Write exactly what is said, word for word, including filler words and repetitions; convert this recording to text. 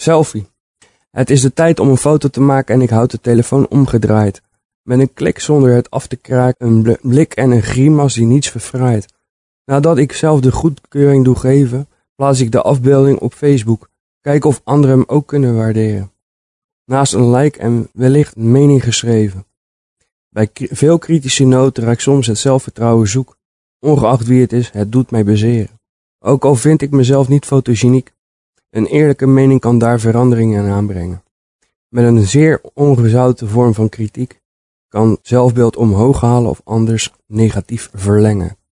Selfie. Het is de tijd om een foto te maken en ik houd de telefoon omgedraaid. Met een klik zonder het af te kraken, een blik en een grimas die niets verfraait. Nadat ik zelf de goedkeuring doe geven, plaats ik de afbeelding op Facebook. Kijk of anderen hem ook kunnen waarderen. Naast een like en wellicht een mening geschreven. Bij veel kritische noten raak ik soms het zelfvertrouwen zoek. Ongeacht wie het is, het doet mij bezeren. Ook al vind ik mezelf niet fotogeniek, een eerlijke mening kan daar veranderingen in aanbrengen. Met een zeer ongezouten vorm van kritiek kan zelfbeeld omhoog halen of anders negatief verlengen.